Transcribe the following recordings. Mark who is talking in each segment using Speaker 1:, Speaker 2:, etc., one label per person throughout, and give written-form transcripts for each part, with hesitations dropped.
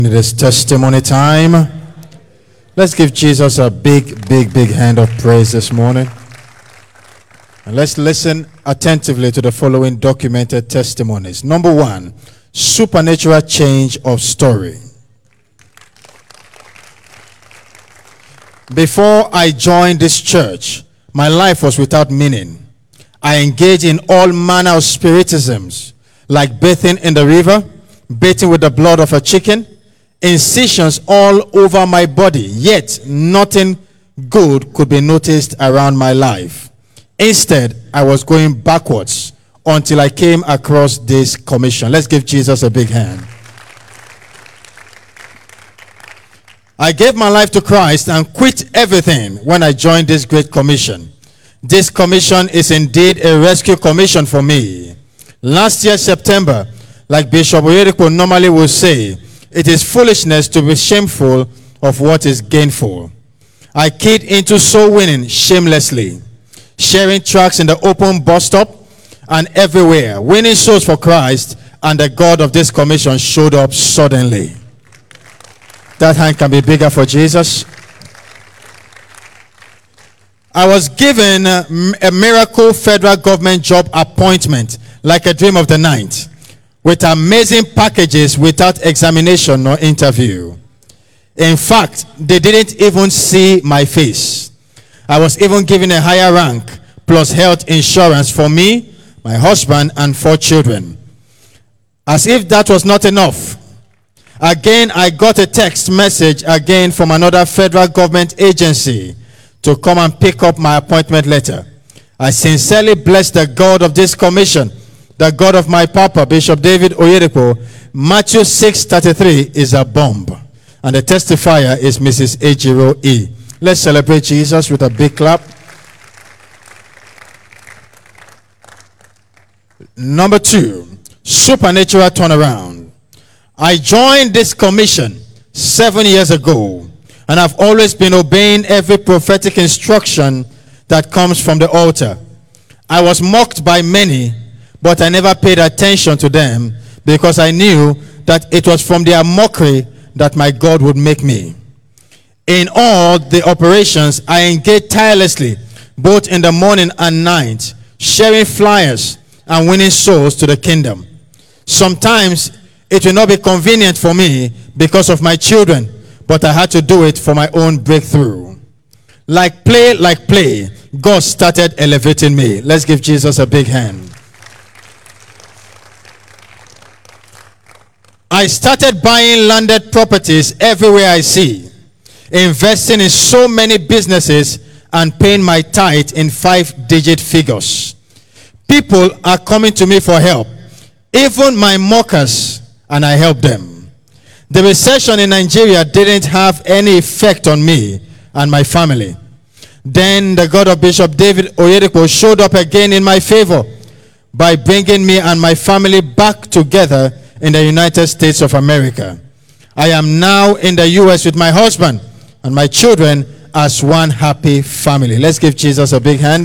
Speaker 1: It is testimony time. Let's give Jesus a big hand of praise this morning. And let's listen attentively to the following documented testimonies. Number 1, supernatural change of story. Before I joined this church, my life was without meaning. I engaged in all manner of spiritisms, like bathing in the river, bathing with the blood of a chicken, incisions all over my body, yet nothing good could be noticed around my life. Instead, I was going backwards until I came across this commission. Let's give Jesus a big hand. I gave my life to Christ and quit everything when I joined this great commission. This commission is indeed a rescue commission for me. Last year, September, like Bishop Oyedepo normally would say, it is foolishness to be shameful of what is gainful. I keyed into soul winning shamelessly, sharing tracts in the open bus stop and everywhere, winning souls for Christ, and the God of this commission showed up suddenly. That hand can be bigger for Jesus. I was given a miracle federal government job appointment, like a dream of the night, with amazing packages without examination or interview. In fact, they didn't even see my face. I was even given a higher rank plus health insurance for me, my husband, and 4 children. As if that was not enough, again I got a text message again from another federal government agency to come and pick up my appointment letter. I sincerely bless the God of this commission, the God of my Papa, Bishop David Oyedepo. Matthew 6:33 is a bomb. And the testifier is Mrs. Ejiro E. Let's celebrate Jesus with a big clap. Number 2, supernatural turnaround. I joined this commission 7 years ago, and I've always been obeying every prophetic instruction that comes from the altar. I was mocked by many, but I never paid attention to them because I knew that it was from their mockery that my God would make me. In all the operations, I engaged tirelessly, both in the morning and night, sharing flyers and winning souls to the kingdom. Sometimes it will not be convenient for me because of my children, but I had to do it for my own breakthrough. Like play, God started elevating me. Let's give Jesus a big hand. I started buying landed properties everywhere I see, investing in so many businesses, and paying my tithe in 5-digit figures. People are coming to me for help, even my mockers, and I help them. The recession in Nigeria didn't have any effect on me and my family. Then the God of Bishop David Oyedepo showed up again in my favor by bringing me and my family back together in the United States of America. I am now in the U.S. with my husband and my children as one happy family. Let's give Jesus a big hand.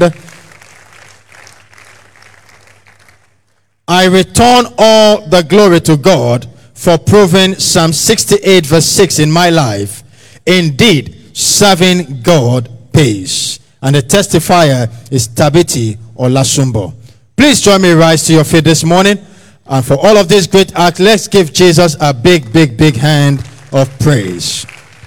Speaker 1: I return all the glory to God for proving Psalm 68 verse 6 in my life. Indeed, serving God pays. And the testifier is Tabiti Olasumbo. Please join me rise to your feet this morning. And for all of this great act, let's give Jesus a big hand of praise.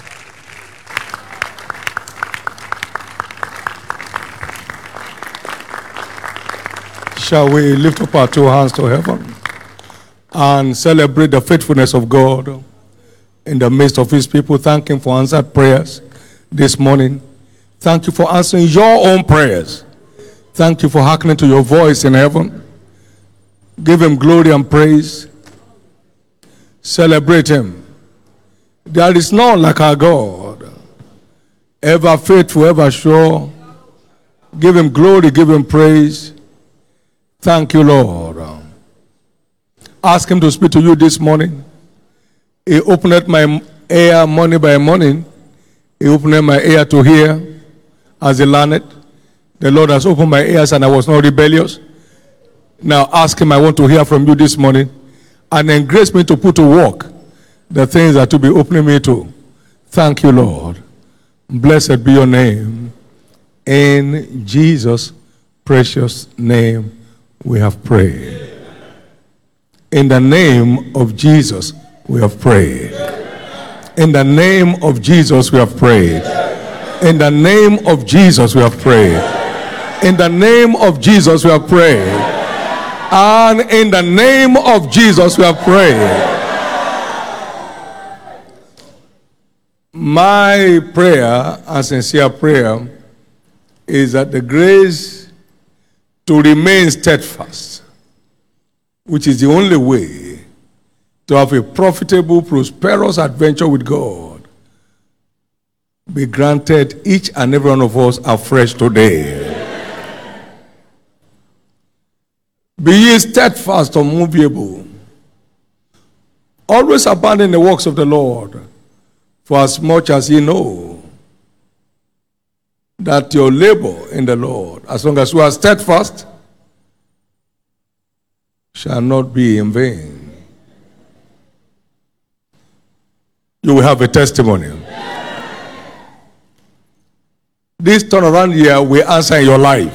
Speaker 2: Shall we lift up our 2 hands to heaven and celebrate the faithfulness of God in the midst of his people? Thank him for answered prayers this morning. Thank you for answering your own prayers. Thank you for hearkening to your voice in heaven. Give him glory and praise. Celebrate him. There is none like our God. Ever faithful, ever sure. Give him glory, give him praise. Thank you, Lord. Ask him to speak to you this morning. He opened my ear morning by morning. He opened my ear to hear as he learned. The Lord has opened my ears and I was not rebellious. Now ask him, I want to hear from you this morning, and then grace me to put to work the things that you be opening me to. Thank you, Lord. Blessed be your name. In Jesus' precious name we have prayed. In the name of Jesus we have prayed. In the name of Jesus we have prayed. In the name of Jesus we have prayed. In the name of Jesus we have prayed. And in the name of Jesus we have prayed. My prayer, a sincere prayer, is that the grace to remain steadfast, which is the only way to have a profitable, prosperous adventure with God, be granted each and every one of us afresh today. Be ye steadfast, unmovable, always abounding the works of the Lord, for as much as ye know that your labor in the Lord, as long as you are steadfast, shall not be in vain. You will have a testimony. This turnaround year will answer in your life.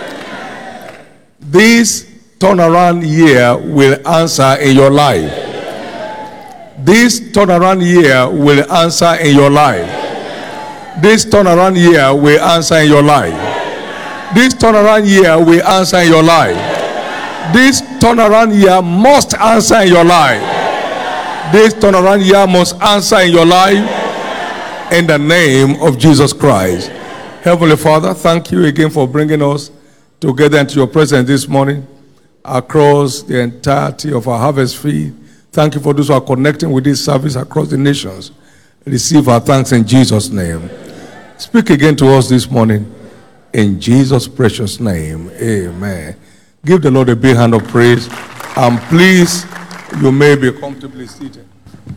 Speaker 2: This turnaround year will answer in your life. This turnaround year will answer in your life. This turnaround year will answer in your life. This turnaround year will answer in your life. This turnaround year must answer in your life. This turnaround year must answer in your life in the name of Jesus Christ. Heavenly Father, thank you again for bringing us together into your presence this morning across the entirety of our harvest field. Thank you for those who are connecting with this service across the nations. Receive our thanks in Jesus' name. Speak again to us this morning in Jesus' precious name. Amen. Give the Lord a big hand of praise. And please, you may be comfortably seated.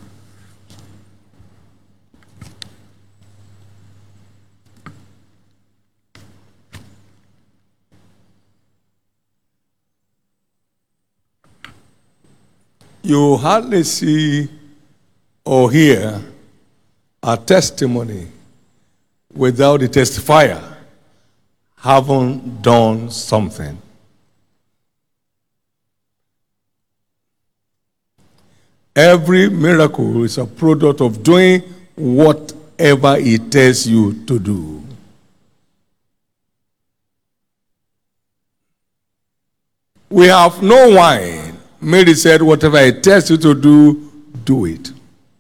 Speaker 2: You hardly see or hear a testimony without the testifier having done something. Every miracle is a product of doing whatever it tells you to do. We have no wine. Mary said, whatever it tells you to do, do it.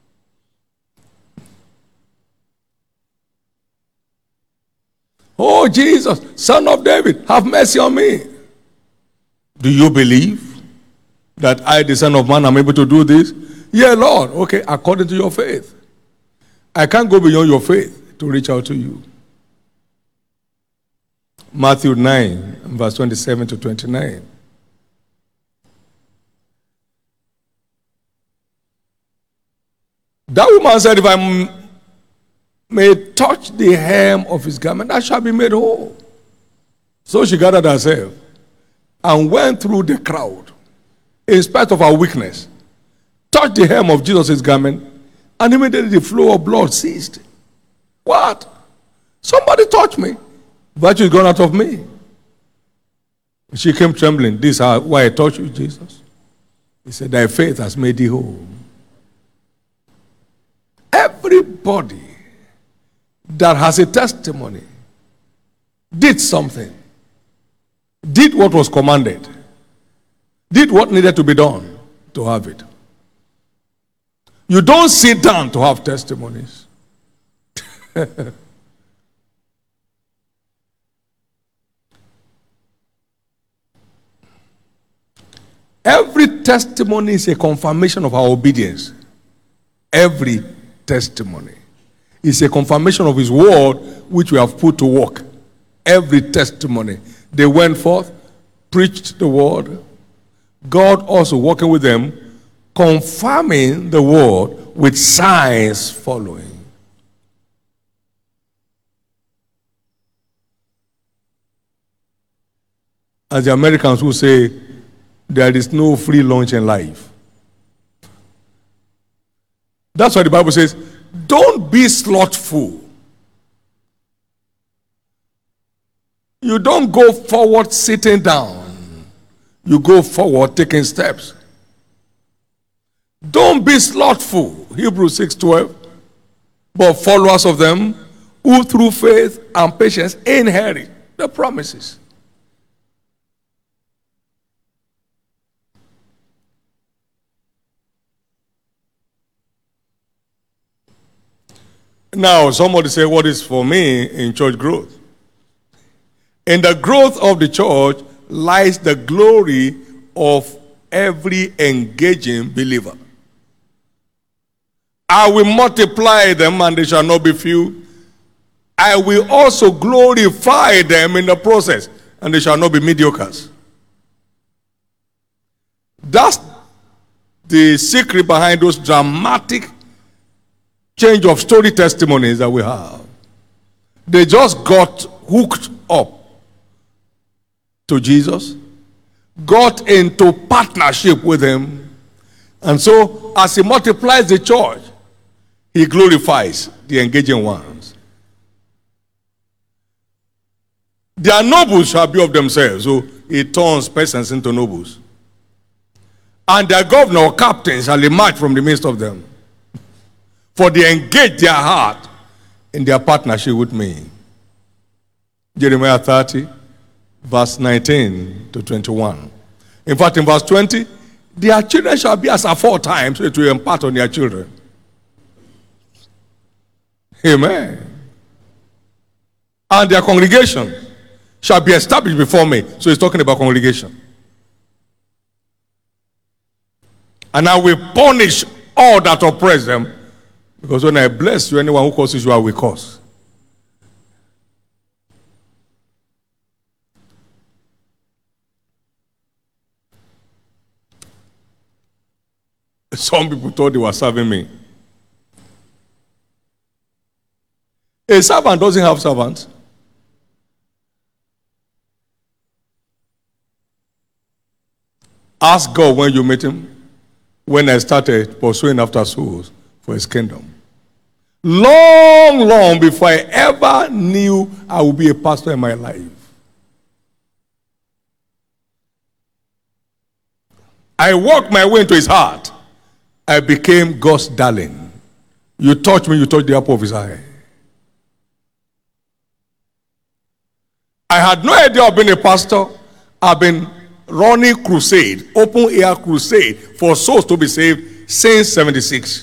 Speaker 2: Oh, Jesus, Son of David, have mercy on me. Do you believe that I, the Son of Man, am able to do this? Yeah, Lord. Okay, according to your faith. I can't go beyond your faith to reach out to you. Matthew 9, verse 27 to 29. That woman said, if I may touch the hem of his garment, I shall be made whole. So she gathered herself and went through the crowd, in spite of her weakness, touched the hem of Jesus' garment, and immediately the flow of blood ceased. What? Somebody touched me. Virtue is gone out of me. She came trembling. This is why I touched you, Jesus. He said, thy faith has made thee whole. Everybody that has a testimony did something, did what was commanded, did what needed to be done to have it. You don't sit down to have testimonies. Every testimony is a confirmation of our obedience. Every testimony is a confirmation of his word which we have put to work. Every testimony. They went forth, preached the word. God also working with them, confirming the word with signs following. As the Americans will say, there is no free lunch in life. That's why the Bible says, don't be slothful. You don't go forward sitting down. You go forward taking steps. Don't be slothful. Hebrews 6:12. But followers of them who through faith and patience inherit the promises. Now, somebody say, what is for me in church growth? In the growth of the church lies the glory of every engaging believer. I will multiply them and they shall not be few. I will also glorify them in the process and they shall not be mediocres. That's the secret behind those dramatic change of story testimonies that we have. They just got hooked up to Jesus, got into partnership with him, and so as he multiplies the church, he glorifies the engaging ones. Their nobles shall be of themselves, so he turns persons into nobles. And their governor or captains shall emerge from the midst of them, for they engage their heart in their partnership with me. Jeremiah 30, verse 19 to 21. In fact, in verse 20, their children shall be as aforetime, so it will impart on their children. Amen. And their congregation shall be established before me. So he's talking about congregation. And I will punish all that oppress them, because when I bless you, anyone who causes you, I will curse. Some people thought they were serving me. A servant doesn't have servants. Ask God when you meet him, when I started pursuing after souls for his kingdom. Long, long before I ever knew I would be a pastor in my life. I walked my way into his heart. I became God's darling. You touch me, you touch the apple of his eye. I had no idea of being a pastor. I've been running crusade, open air crusade for souls to be saved since 76.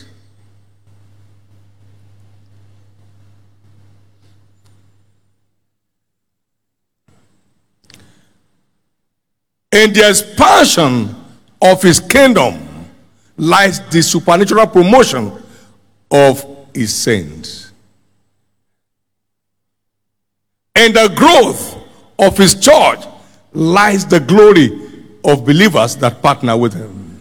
Speaker 2: In the expansion of his kingdom lies the supernatural promotion of his saints. In the growth of his church lies the glory of believers that partner with him.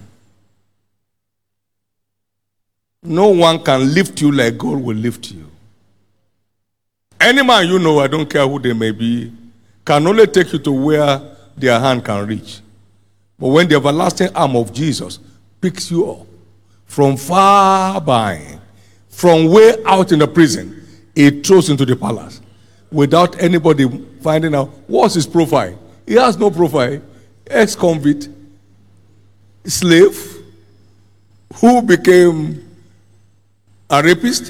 Speaker 2: No one can lift you like God will lift you. Any man you know, I don't care who they may be, can only take you to where their hand can reach. But when the everlasting arm of Jesus picks you up from far behind, from way out in the prison, it throws into the palace without anybody finding out what's his profile. He has no profile. Ex-convict, slave, who became a rapist.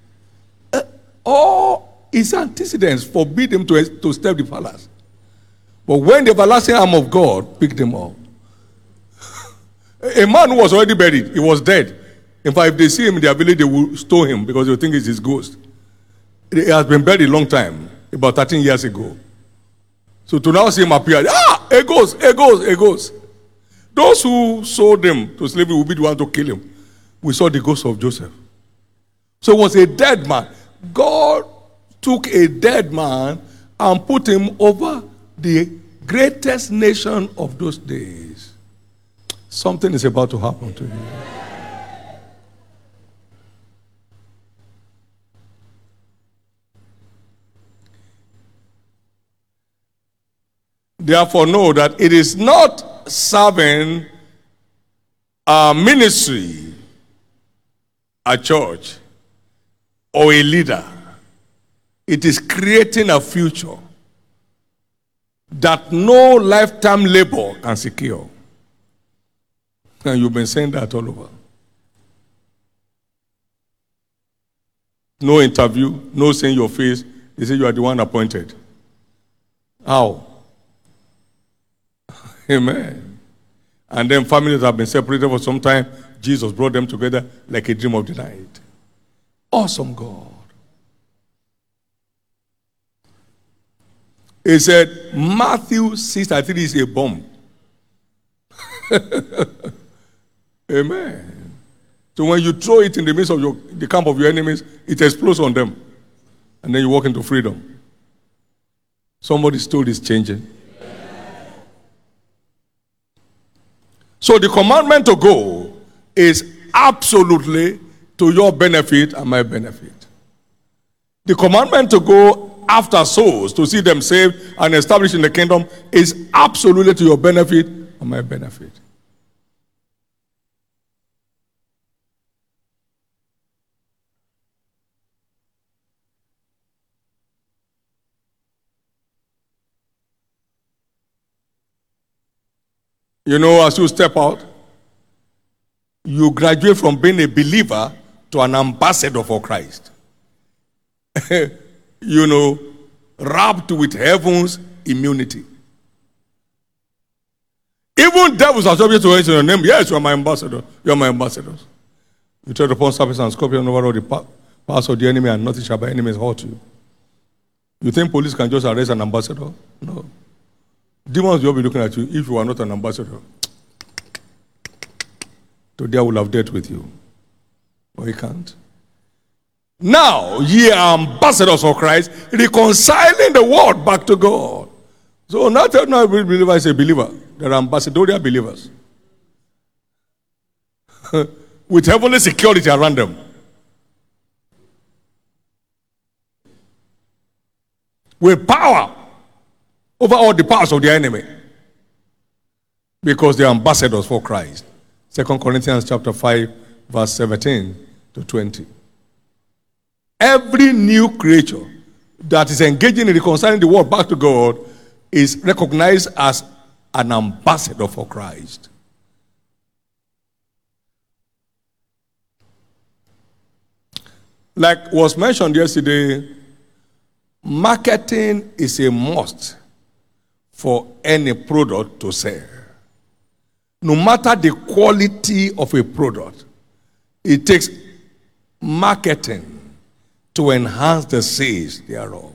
Speaker 2: All his antecedents forbid him to step the palace. But when the everlasting arm of God picked him up, a man who was already buried, he was dead. In fact, if they see him in their village, they will stone him because they will think it's his ghost. He has been buried a long time, about 13 years ago. So to now see him appear, a ghost, a ghost, a ghost. Those who sold him to slavery will be the one to kill him. We saw the ghost of Joseph. So it was a dead man. God took a dead man and put him over the greatest nation of those days. Something is about to happen to you. Therefore, know that it is not serving a ministry a church or a leader, it is creating a future that no lifetime labor can secure. And you've been saying that all over. No interview, no saying your face. They say you are the one appointed. How? Amen. And then families have been separated for some time. Jesus brought them together like a dream of the night. Awesome God. He said, Matthew 6:33 is a bomb. Amen. So when you throw it in the midst of the camp of your enemies, it explodes on them. And then you walk into freedom. Somebody's story is changing. So the commandment to go is absolutely to your benefit and my benefit. The commandment to go after souls, to see them saved and established in the kingdom, is absolutely to your benefit and my benefit. You know, as you step out, you graduate from being a believer to an ambassador for Christ. You know, wrapped with heaven's immunity. Even devils are subject to your name. Yes, you are my ambassador. You are my ambassadors. You tread upon serpents and scorpions over all the powers of the enemy, and nothing shall by enemies hurt you. You think police can just arrest an ambassador? No. Demons will be looking at you. If you are not an ambassador, today I will have dealt with you. But he can't. Now, ye are ambassadors of Christ, reconciling the world back to God. So not every believer is a believer. There are ambassadorial believers. With heavenly security around them. With power over all the powers of the enemy. Because they are ambassadors for Christ. 2 Corinthians chapter 5, verse 17 to 20. Every new creature that is engaging in reconciling the world back to God is recognized as an ambassador for Christ. Like was mentioned yesterday, marketing is a must for any product to sell. No matter the quality of a product, it takes marketing to enhance the sales thereof.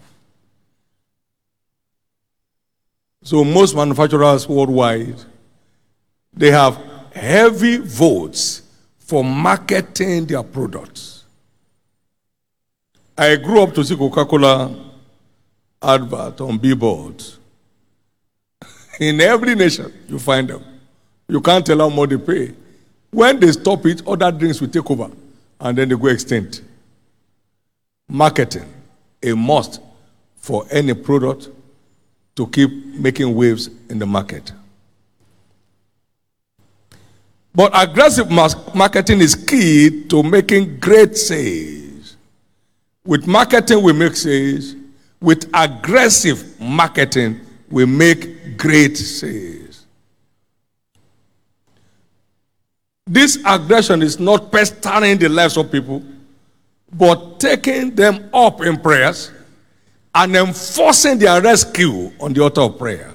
Speaker 2: So most manufacturers worldwide, they have heavy votes for marketing their products. I grew up to see Coca-Cola advert on billboards. In every nation, you find them. You can't tell how much they pay. When they stop it, other drinks will take over, and then they go extinct. Marketing, a must for any product to keep making waves in the market. But aggressive marketing is key to making great sales. With marketing, we make sales. With aggressive marketing, we make great sales. This aggression is not pestering the lives of people, but taking them up in prayers and enforcing their rescue on the altar of prayer.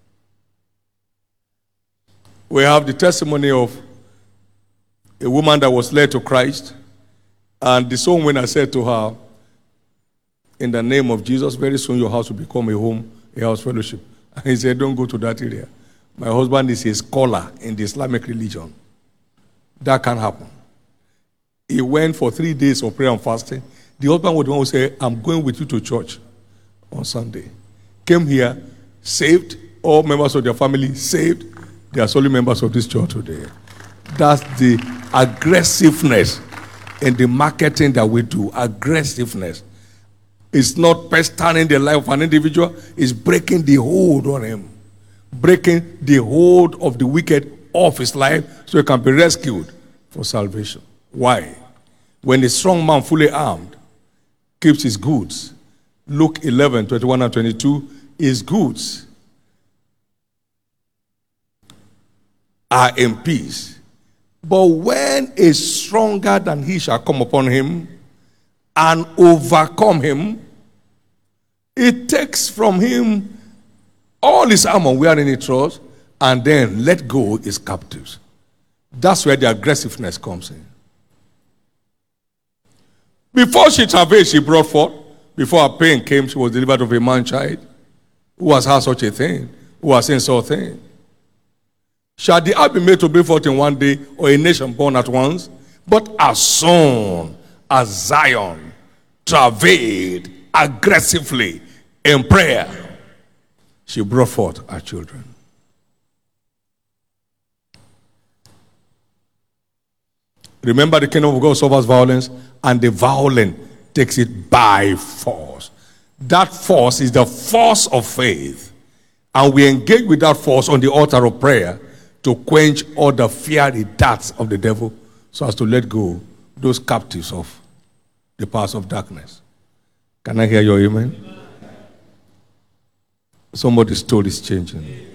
Speaker 2: We have the testimony of a woman that was led to Christ, and the soul winner said to her, in the name of Jesus, very soon your house will become a home, a house fellowship. And he said, don't go to that area. My husband is a scholar in the Islamic religion. That can't happen. He went for 3 days of prayer and fasting. The husband was the one who said, I'm going with you to church on Sunday. Came here, saved, all members of their family saved. They are solely members of this church today. That's the aggressiveness in the marketing that we do. Aggressiveness. It's not pestering the life of an individual. It's breaking the hold on him. Breaking the hold of the wicked off his life so he can be rescued for salvation. Why? When a strong man fully armed keeps his goods, Luke 11, 21 and 22, his goods are in peace. But when a stronger than he shall come upon him and overcome him, it takes from him all his armor wherein he trusts, and then let go his captives. That's where the aggressiveness comes in. Before she travailed, she brought forth. Before her pain came, she was delivered of a man-child. Who has had such a thing? Who has seen such a thing? Shall the earth be made to bring forth in one day, or a nation born at once? But as soon as Zion travailed aggressively in prayer, she brought forth her children. Remember, the kingdom of God suffers violence, and the violent takes it by force. That force is the force of faith. And we engage with that force on the altar of prayer to quench all the fiery darts of the devil, so as to let go those captives of the powers of darkness. Can I hear your amen? Somebody's story is changing.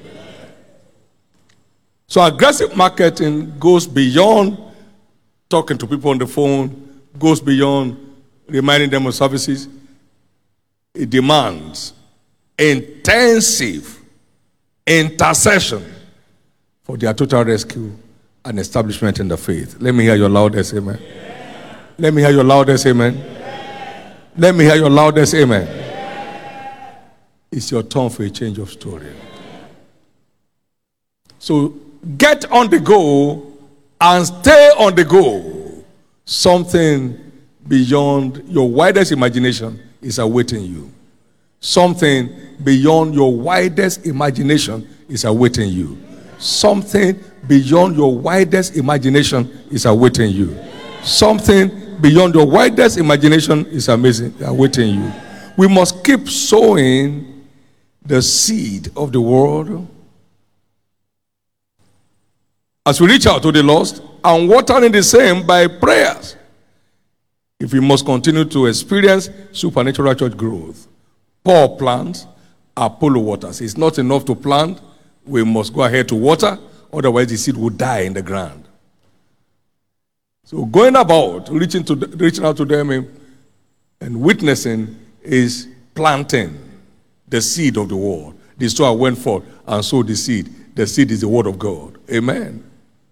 Speaker 2: So aggressive marketing goes beyond talking to people on the phone, goes beyond reminding them of services. It demands intensive intercession for their total rescue and establishment in the faith. Let me hear your loudest amen. Yeah. Let me hear your loudest amen. Yeah. Let me hear your loudest amen. Yeah. It's your turn for a change of story. So get on the go and stay on the go. Something beyond your widest imagination is awaiting you. Something beyond your widest imagination is awaiting you. Something beyond your widest imagination is awaiting you. Something beyond your widest imagination is awaiting you. We must keep sowing the seed of the word as we reach out to the lost, and watering the same by prayers, if we must continue to experience supernatural church growth. Paul plants, Apollo waters. It's not enough to plant. We must go ahead to water, otherwise the seed will die in the ground. So going about, reaching out to them and witnessing is planting the seed of the word. The sower went forth and sowed the seed. The seed is the word of God. Amen.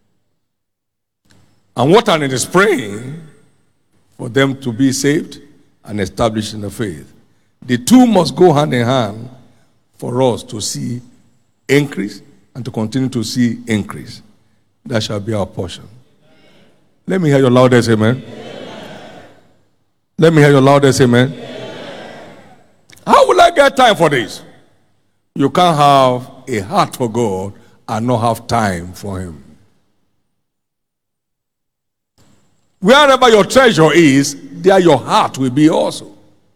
Speaker 2: And watering is praying for them to be saved and established in the faith. The two must go hand in hand for us to see increase and to continue to see increase. That shall be our portion. Let me hear your loudest amen. Let me hear your loudest amen. How will I get time for this? You can't have a heart for God and not have time for him. Wherever your treasure is, there your heart will be also.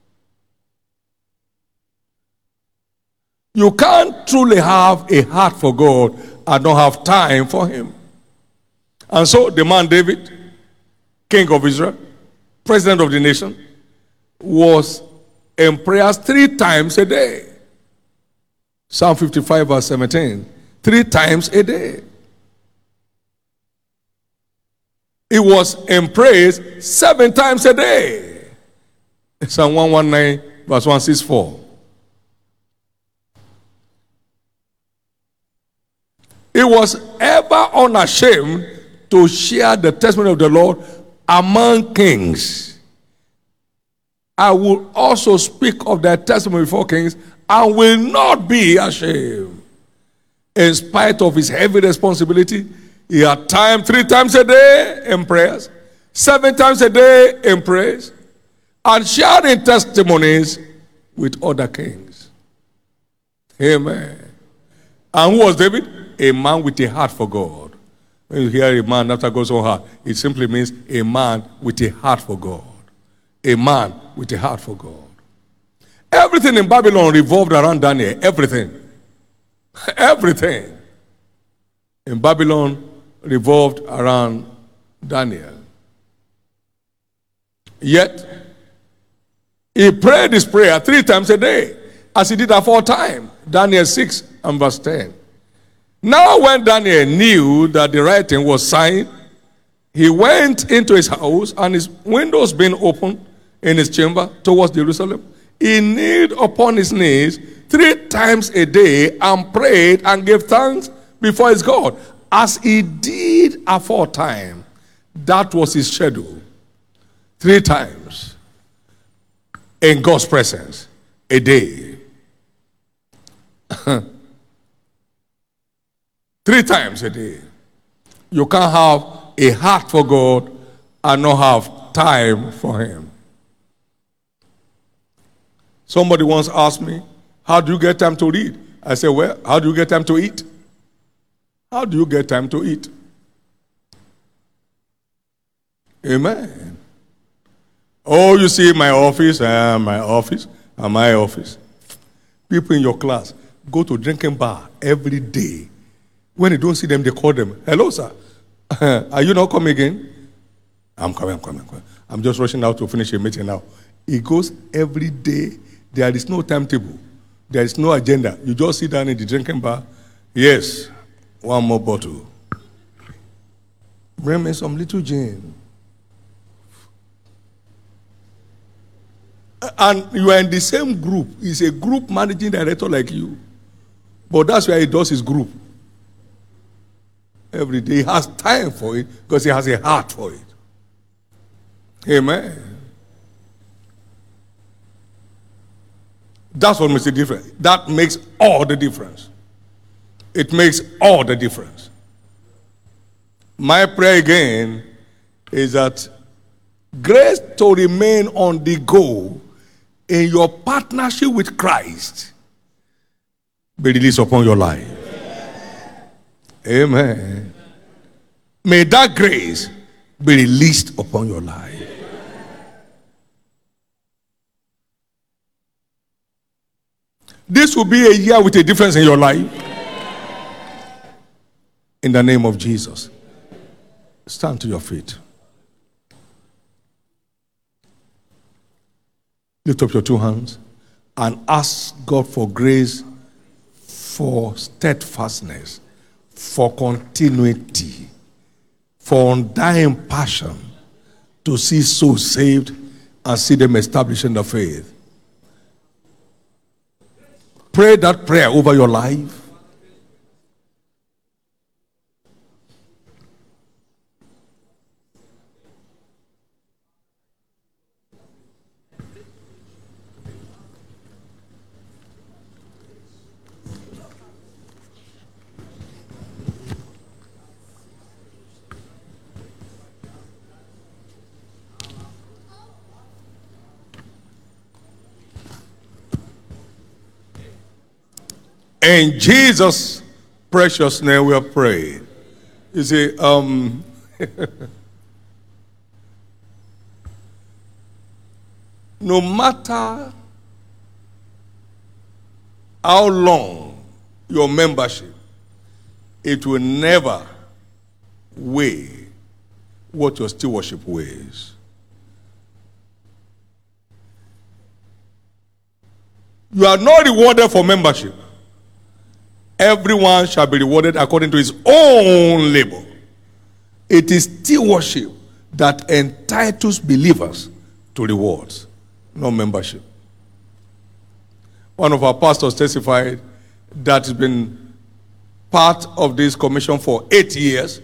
Speaker 2: You can't truly have a heart for God and not have time for him. And so the man David, king of Israel, president of the nation, was in prayers 3 times a day. Psalm 55 verse 17. 3 times a day. He was in praise 7 times a day. Psalm 119 verse 164. He was ever unashamed to share the testimony of the Lord among kings. I will also speak of their testimony before kings and will not be ashamed. In spite of his heavy responsibility, he had time 3 times a day in prayers, 7 times a day in praise, and sharing testimonies with other kings. Amen. And who was David? A man with a heart for God. When you hear a man after God's own heart, it simply means a man with a heart for God. A man with a heart for God. Everything in Babylon revolved around Daniel. Everything. Everything in Babylon revolved around Daniel. Yet, he prayed this prayer 3 times a day, as he did aforetime. Daniel 6 and verse 10. Now when Daniel knew that the writing was signed, he went into his house, and his windows being open in his chamber towards Jerusalem, he kneeled upon his knees 3 times a day and prayed and gave thanks before his God, as he did aforetime. That was his schedule. 3 times in God's presence a day. 3 times a day. You can't have a heart for God and not have time for him. Somebody once asked me, how do you get time to read? I said, well, how do you get time to eat? How do you get time to eat? Amen. Oh, you see my office, my office, and my office. People in your class go to drinking bar every day. When you don't see them, they call them, hello, sir. Are you not coming again? I'm coming. I'm just rushing out to finish a meeting now. He goes every day. There is no timetable. There is no agenda. You just sit down in the drinking bar. Yes, one more bottle. Bring me some little gin. And you are in the same group. He's a group managing director like you. But that's why he does his group. Every day. He has time for it because he has a heart for it. Amen. That's what makes the difference. That makes all the difference. It makes all the difference. My prayer again is that grace to remain on the go in your partnership with Christ be released upon your life. Amen. May that grace be released upon your life. This will be a year with a difference in your life. In the name of Jesus. Stand to your feet. Lift up your 2 hands and ask God for grace, for steadfastness, for continuity, for undying passion to see souls saved and see them established in the faith. Pray that prayer over your life. In Jesus' precious name we are praying. You see, no matter how long your membership, it will never weigh what your stewardship weighs. You are not rewarded for membership. Everyone shall be rewarded according to his own labor. It is stewardship that entitles believers to rewards, not membership. One of our pastors testified that he's been part of this commission for 8 years.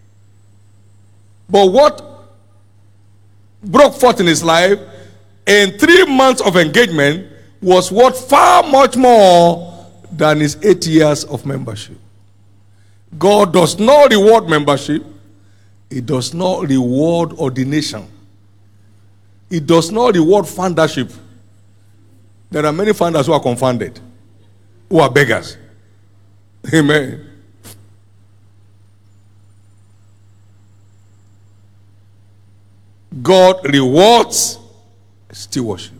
Speaker 2: But what broke forth in his life in 3 months of engagement was worth far much more than his 8 years of membership. God does not reward membership. He does not reward ordination. He does not reward foundership. There are many founders who are confounded, who are beggars. Amen. God rewards stewardship.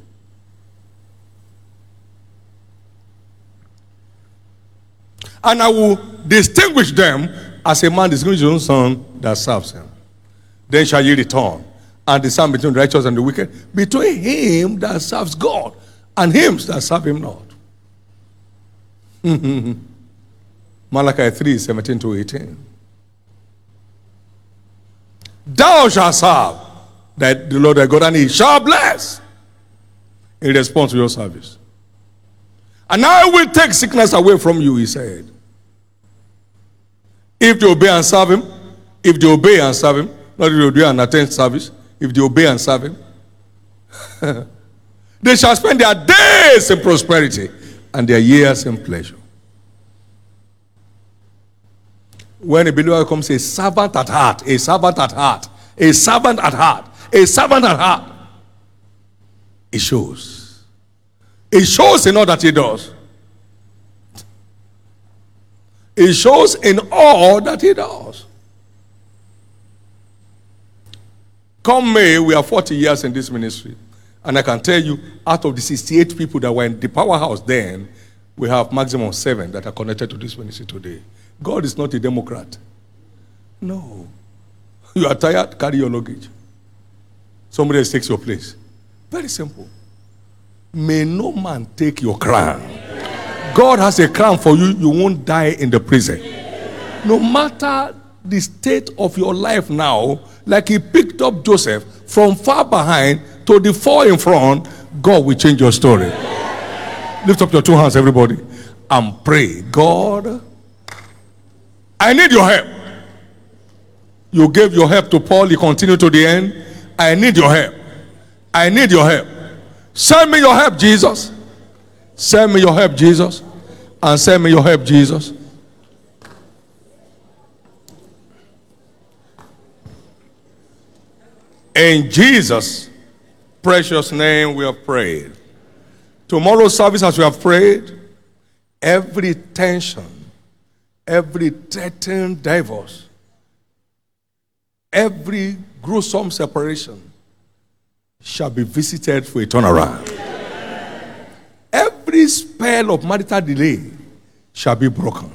Speaker 2: And I will distinguish them as a man distinguishes his own son that serves him. Then shall ye return and discern between the righteous and the wicked, between him that serves God and him that serve him not. Malachi 3:17-18. Thou shalt serve the Lord thy God, and he shall bless in response to your service. And I will take sickness away from you, he said. If they obey and serve him, if they obey and serve him, not if they obey and attend service, if they obey and serve him, they shall spend their days in prosperity and their years in pleasure. When a believer becomes a servant at heart, a servant at heart, a servant at heart, a servant at heart, it shows. It shows in all that he does. It shows in all that he does. Come May, we are 40 years in this ministry. And I can tell you, out of the 68 people that were in the powerhouse then, we have maximum 7 that are connected to this ministry today. God is not a Democrat. No. You are tired, carry your luggage. Somebody else takes your place. Very simple. May no man take your crown. God has a crown for you. You won't die in the prison. No matter the state of your life now, like he picked up Joseph from far behind to the far in front, God will change your story. Lift up your 2 hands, everybody, and pray. God, I need your help. You gave your help to Paul. You continue to the end. I need your help. I need your help. Send me your help, Jesus. Send me your help, Jesus. And send me your help, Jesus. In Jesus' precious name we have prayed. Tomorrow's service, as we have prayed, every tension, every threatened divorce, every gruesome separation shall be visited for a turnaround. Every spell of marital delay shall be broken.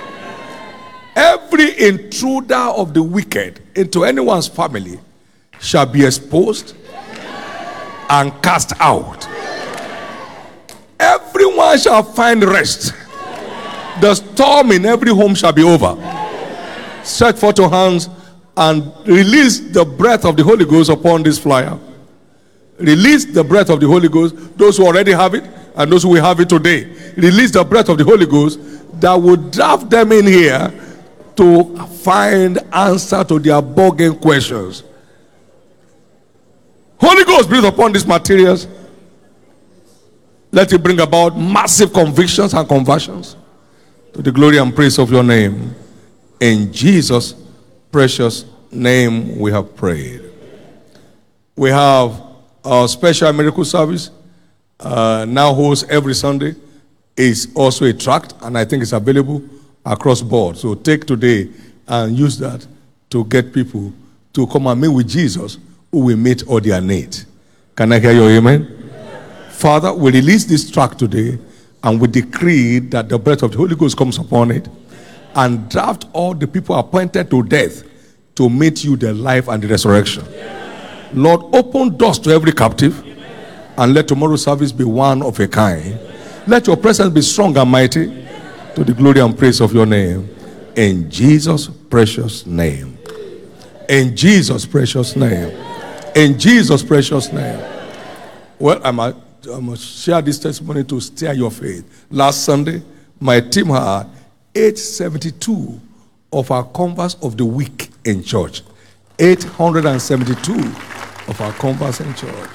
Speaker 2: Every intruder of the wicked into anyone's family shall be exposed and cast out. Everyone shall find rest. The storm in every home shall be over. Stretch forth your hands and release the breath of the Holy Ghost upon this flyer. Release the breath of the Holy Ghost. Those who already have it and those who will have it today. Release the breath of the Holy Ghost that will draft them in here to find answer to their bugging questions. Holy Ghost, breathe upon these materials. Let it bring about massive convictions and conversions to the glory and praise of your name. In Jesus' precious name we have prayed. We have our special miracle service now holds every Sunday. Is also a tract, and I think it's available across board. So take today and use that to get people to come and meet with Jesus, who will meet all their needs. Can I hear your amen? Father, we release this tract today, and we decree that the breath of the Holy Ghost comes upon it and draft all the people appointed to death to meet you the life and the resurrection. Lord, open doors to every captive, and let tomorrow's service be one of a kind. Let your presence be strong and mighty to the glory and praise of your name. In Jesus' precious name. In Jesus' precious name. In Jesus' precious name. Well, I must share this testimony to stir your faith. Last Sunday, my team had 872 of our converts of the week in church. 872 of our converts in church.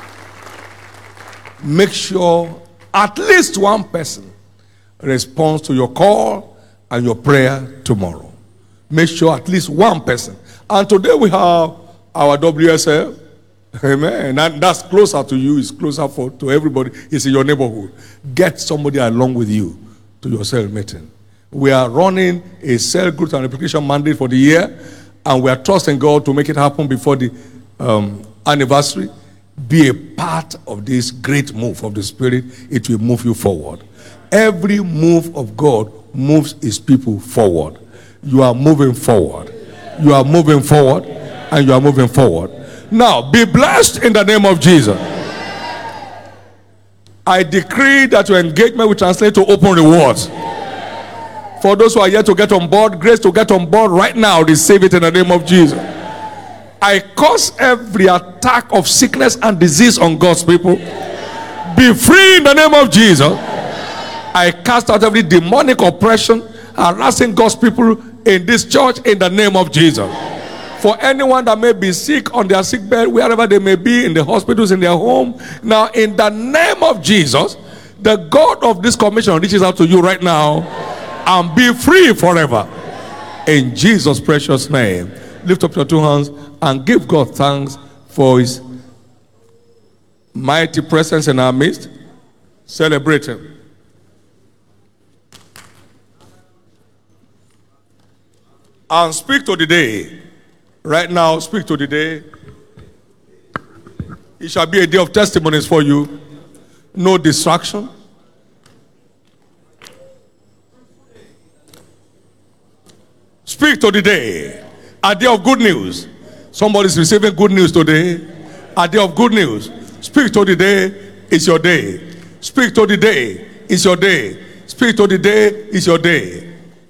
Speaker 2: Make sure at least one person responds to your call and your prayer tomorrow. Make sure at least one person. And today we have our WSL. Amen. And that's closer to you. It's closer to everybody. It's in your neighborhood. Get somebody along with you to your cell meeting. We are running a cell group and application mandate for the year, and we are trusting God to make it happen before the anniversary. Be a part of this great move of the Spirit. It will move you forward. Every move of God moves his people forward. You are moving forward. You are moving forward, and you are moving forward. Now, be blessed in the name of Jesus. I decree that your engagement will translate to open rewards. For those who are yet to get on board, grace to get on board right now, receive it in the name of Jesus. I curse every attack of sickness and disease on God's people. Be free in the name of Jesus. I cast out every demonic oppression harassing God's people in this church in the name of Jesus. For anyone that may be sick on their sick bed, wherever they may be, in the hospitals, in their home, now in the name of Jesus, the God of this commission reaches out to you right now and be free forever. In Jesus' precious name, lift up your two hands and give God thanks for his mighty presence in our midst. Celebrate him. And speak to the day. Right now, speak to the day. It shall be a day of testimonies for you. No distraction. Speak to the day. A day of good news. Somebody's receiving good news today. A day of good news. Speak to the day. It's your day. Speak to the day. It's your day. Speak to the day. It's your day.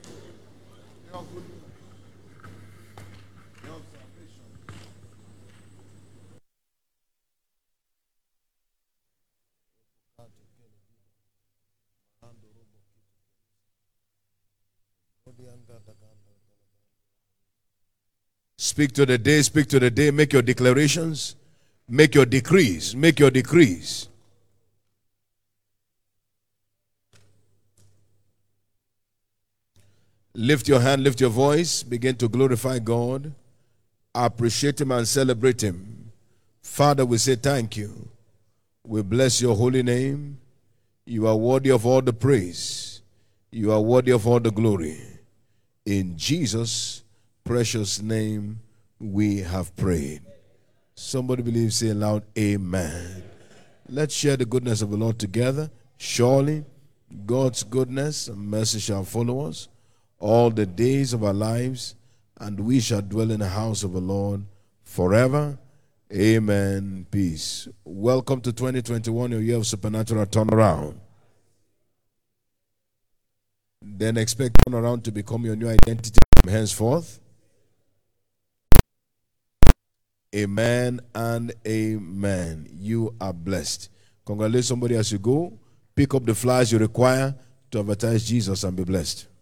Speaker 3: Speak to the day, speak to the day, make your declarations, make your decrees, make your decrees. Lift your hand, lift your voice, begin to glorify God, appreciate him and celebrate him. Father, we say thank you. We bless your holy name. You are worthy of all the praise. You are worthy of all the glory. In Jesus' precious name we have prayed. Somebody believe, say aloud, amen. Let's share the goodness of the Lord together. Surely God's goodness and mercy shall follow us all the days of our lives, and we shall dwell in the house of the Lord forever. Amen. Peace. Welcome to 2021, your year of supernatural turnaround. Then expect turnaround to become your new identity from henceforth. Amen and amen. You are blessed. Congratulate somebody as you go. Pick up the flyers you require to advertise Jesus and be blessed.